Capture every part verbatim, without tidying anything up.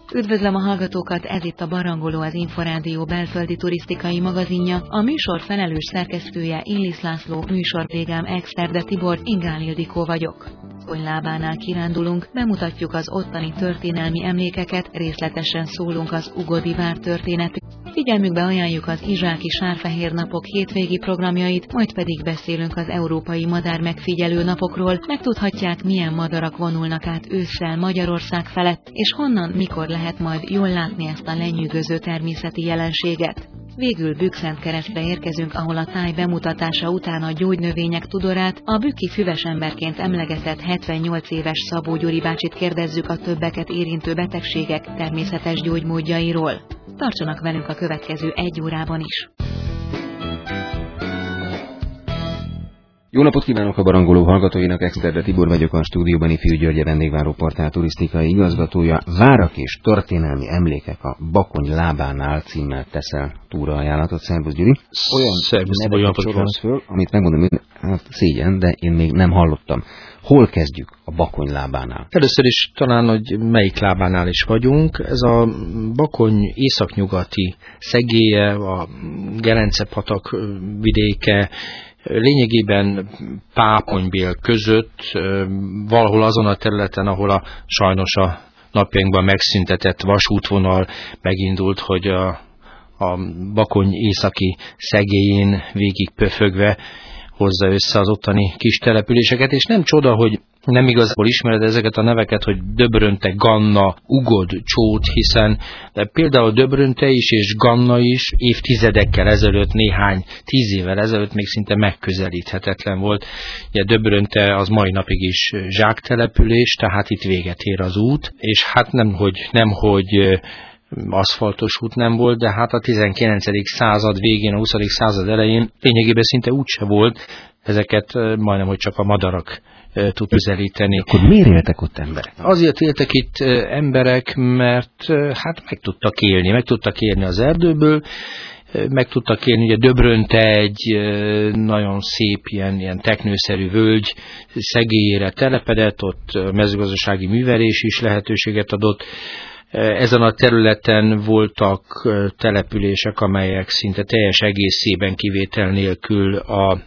Üdvözlöm a hallgatókat, ez itt a Barangoló, az Inforádió belföldi turisztikai magazinja. A műsor felelős szerkesztője Illis László, műsorkollégám Exterde Tibor, Ingál Ildikó vagyok. Bakonylábánál kirándulunk, bemutatjuk az ottani történelmi emlékeket, részletesen szólunk az ugodi vár történetét. Figyelmükbe ajánljuk az Izsáki Sárfehér Napok hétvégi programjait, majd pedig beszélünk az Európai Madár Megfigyelő Napokról, megtudhatják, milyen madarak vonulnak át ősszel Magyarország felett, és honnan, mikor lehet majd jól látni ezt a lenyűgöző természeti jelenséget. Végül Bükszentkeresztre érkezünk, ahol a táj bemutatása után a gyógynövények tudorát, a bükki füvesemberként emlegetett hetvennyolc éves Szabó Gyuri bácsit kérdezzük a többeket érintő betegségek természetes gyógymódjairól. Tartsanak velünk a következő egy órában is! Jó napot kívánok a Barangoló hallgatóinak, Exterde Tibor vagyok, a stúdióban Ifjú György vendégváró portál turisztikai igazgatója. Várak és történelmi emlékek a Bakony lábánál címmel teszel túraajánlatot. Szervusz Gyuri! Olyan neveket sorolsz föl, amit megmondom, hogy hát szégyen, de én még nem hallottam. Hol kezdjük a Bakony lábánál? Először is talán, hogy melyik lábánál is vagyunk. Ez a Bakony északnyugati szegélye, a Gerence-patak vidéke, lényegében Páponybél között, valahol azon a területen, ahol a sajnos a napjainkban megszüntetett vasútvonal megindult, hogy a, a Bakony északi szegélyén végig pöfögve hozza össze az ottani kis településeket, és nem csoda, hogy nem igazából ismered ezeket a neveket, hogy Döbrönte, Ganna, Ugod, Csót, hiszen de például Döbrönte is és Ganna is évtizedekkel ezelőtt, néhány tíz évvel ezelőtt még szinte megközelíthetetlen volt. Ugye Döbrönte az mai napig is zsáktelepülés, tehát itt véget ér az út, és hát nemhogy, nemhogy aszfaltos út nem volt, de hát a tizenkilencedik század végén, a huszadik század elején lényegében szinte úgyse volt, ezeket majdnem, hogy csak a madarak tud közelíteni. Akkor miért éltek ott emberek? Azért éltek itt emberek, mert hát meg tudtak élni, meg tudtak élni az erdőből, meg tudtak élni, ugye Döbrönte egy nagyon szép ilyen, ilyen teknőszerű völgy szegélyére telepedett, ott mezőgazdasági művelés is lehetőséget adott. Ezen a területen voltak települések, amelyek szinte teljes egészében kivétel nélkül a,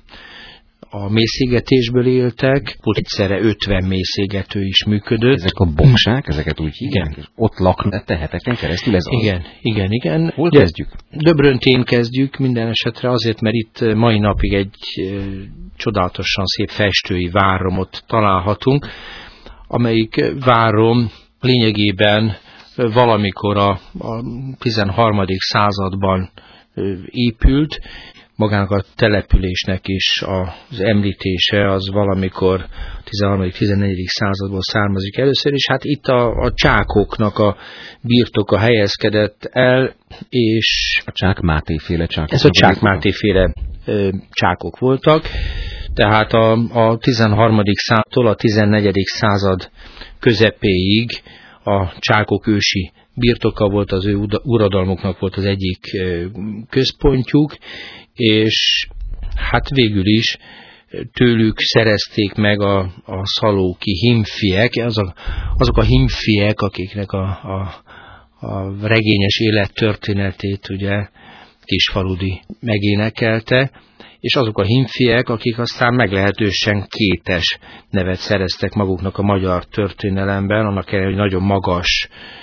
a mészégetésből éltek. Volt egyszerre ötven mészégető is működött. Ezek a boksák, ezeket úgy hívják, és ott laknak teheteken keresztül ez az. Igen, igen, igen. Hol kezdjük? Döbröntén kezdjük minden esetre azért, mert itt mai napig egy e, csodálatosan szép festői váromot találhatunk, amelyik várom lényegében valamikor a, a tizenharmadik században épült, magának a településnek is az említése az valamikor a tizenharmadik tizennegyedik századból származik először, és hát itt a, a csákoknak a birtoka helyezkedett el, és a Csák Máté-féle csákok. Ez a Csák Máté-féle csákok voltak, tehát a, a tizenharmadik századtól a tizennegyedik század közepéig a csákok ősi birtoka volt, az ő uradalmuknak volt az egyik központjuk, és hát végül is tőlük szerezték meg a, a szalóki himfiek, azok, azok a himfiek, akiknek a, a, a regényes élettörténetét ugye Kisfaludy megénekelte, és azok a himfiek, akik aztán meglehetősen kétes nevet szereztek maguknak a magyar történelemben, annak ellenére, hogy nagyon magas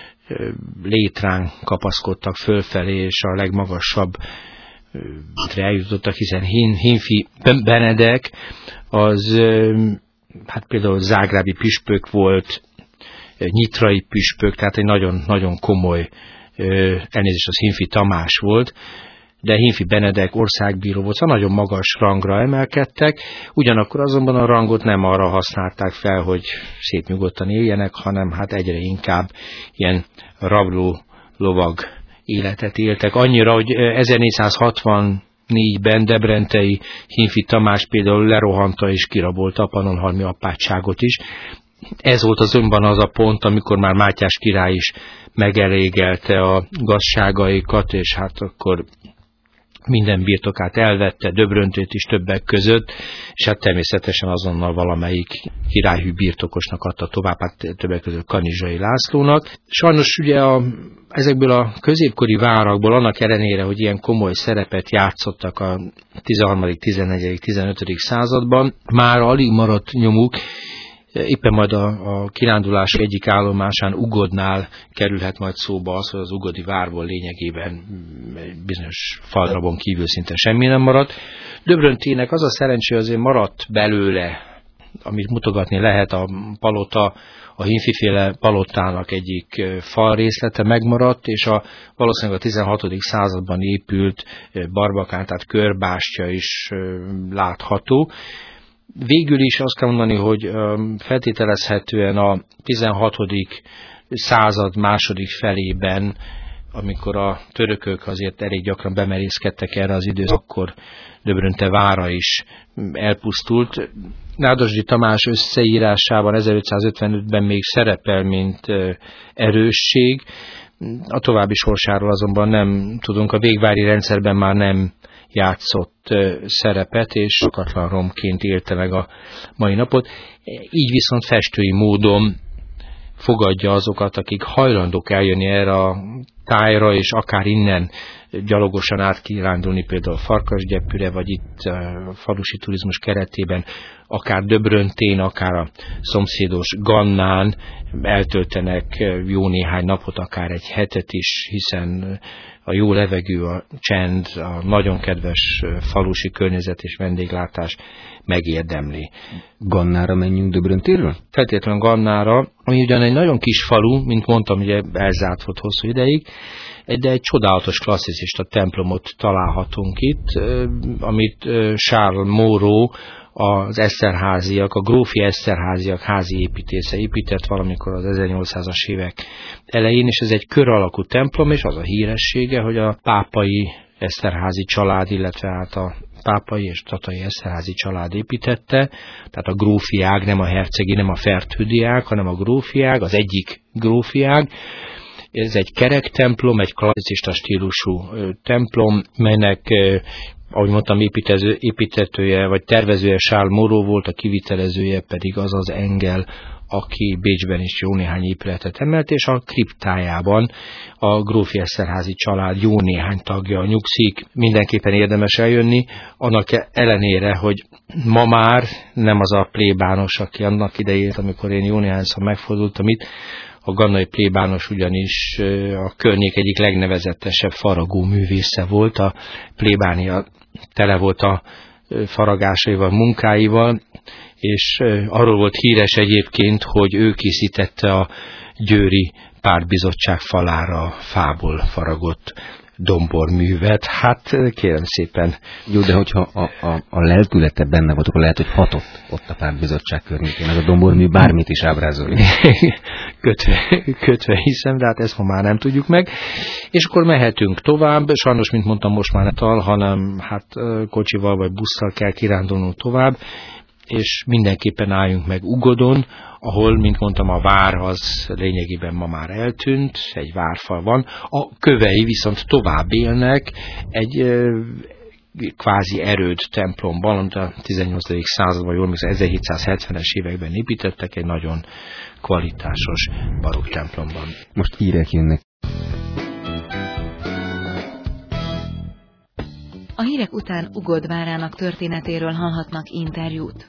létrán kapaszkodtak fölfelé, és a legmagasabb eljutottak, hiszen Himfi Benedek az hát például zágrábi püspök volt, nyitrai püspök, tehát egy nagyon, nagyon komoly, elnézést, az Himfi Tamás volt, de Himfi Benedek országbíró volt, szóval nagyon magas rangra emelkedtek, ugyanakkor azonban a rangot nem arra használták fel, hogy szép nyugodtan éljenek, hanem hát egyre inkább ilyen rabló lovag életet éltek. Annyira, hogy ezernégyszázhatvannégyben Debrentei Himfi Tamás például lerohanta és kirabolta a Pannonhalmi apátságot is. Ez volt azonban az a pont, amikor már Mátyás király is megelégelte a gazságaikat, és hát akkor minden birtokát elvette, Döbröntőt is többek között, és hát természetesen azonnal valamelyik királyhű birtokosnak adta tovább, hát többek között Kanizsai Lászlónak. Sajnos ugye a, ezekből a középkori várakból, annak ellenére, hogy ilyen komoly szerepet játszottak a tizenharmadik, tizennegyedik, tizenötödik században, már alig maradt nyomuk. Éppen majd a, a kirándulás egyik állomásán, Ugodnál kerülhet majd szóba az, hogy az ugodi várból lényegében bizonyos falrabon kívül szinte semmi nem maradt. Döbröntének az a szerencsé, azért maradt belőle, amit mutogatni lehet, a palota, a Hinfiféle palotának egyik falrészlete megmaradt, és a, valószínűleg a tizenhatodik században épült barbakán, tehát körbástya is látható. Végül is azt kell mondani, hogy feltételezhetően a tizenhatodik század második felében, amikor a törökök azért elég gyakran bemerészkedtek erre az időszakra, akkor Döbrönte vára is elpusztult. Nádasdy Tamás összeírásában ezerötszázötvenötben még szerepel, mint erősség. A további sorsáról azonban nem tudunk, a végvári rendszerben már nem játszott szerepet, és sokatlan romként élte meg a mai napot. Így viszont festői módon fogadja azokat, akik hajlandók eljönni erre a tájra, és akár innen gyalogosan átkirándulni, például Farkasgyepűre, vagy itt a falusi turizmus keretében, akár Döbröntén, akár a szomszédos Gannán eltöltenek jó néhány napot, akár egy hetet is, hiszen a jó levegő, a csend, a nagyon kedves falusi környezet és vendéglátás megérdemli. Gannára menjünk Döbröntéről? Feltétlenül Gannára, ami ugyan egy nagyon kis falu, mint mondtam, ugye elzárt volt hosszú ideig, de egy csodálatos klasszicista templomot találhatunk itt, amit Charles Moreau, az Eszterháziak, a grófi Eszterháziak házi építésze épített valamikor az ezernyolcszázas évek elején, és ez egy kör alakú templom, és az a híressége, hogy a pápai Eszterházi család, illetve hát a pápai és tatai Eszterházi család építette, tehát a grófiág, nem a hercegi, nem a fertődiák, hanem a grófiág, az egyik grófiág. Ez egy kerek templom, egy klasszicista stílusú templom, melynek, ahogy mondtam, építező, építetője vagy tervezője Charles Moreau volt, a kivitelezője pedig az az Engel, aki Bécsben is jó néhány épületet emelt, és a kriptájában a grófi Eszterházi család jó néhány tagja nyugszik. Mindenképpen érdemes eljönni, annak ellenére, hogy ma már nem az a plébános, aki annak idején, amikor én jó néhányszor megfordultam itt, a gannai plébános ugyanis a környék egyik legnevezetesebb faragó művésze volt, a plébánia tele volt a faragásaival, munkáival, és arról volt híres egyébként, hogy ő készítette a győri pártbizottság falára fából faragott domborművet. Hát kérem szépen. Jó, de hogyha a, a, a lelkülete benne volt, akkor lehet, hogy hatott ott a pártbizottság környékén. Ez a dombormű bármit is ábrázolni. kötve, kötve hiszem, de hát ezt ma már nem tudjuk meg. És akkor mehetünk tovább. Sajnos, mint mondtam, most már nem, hanem hát kocsival vagy busszal kell kirándulnunk tovább, és mindenképpen álljunk meg Ugodon, ahol, mint mondtam, a vár az lényegében ma már eltűnt, egy várfal van, a kövei viszont tovább élnek egy e, kvázi erőd templomban, amit a tizennyolcadik században, jól még ezerhétszázhetvenes években építettek, egy nagyon kvalitásos barokk templomban. Most hírek jönnek. A hírek után Ugod várának történetéről hallhatnak interjút.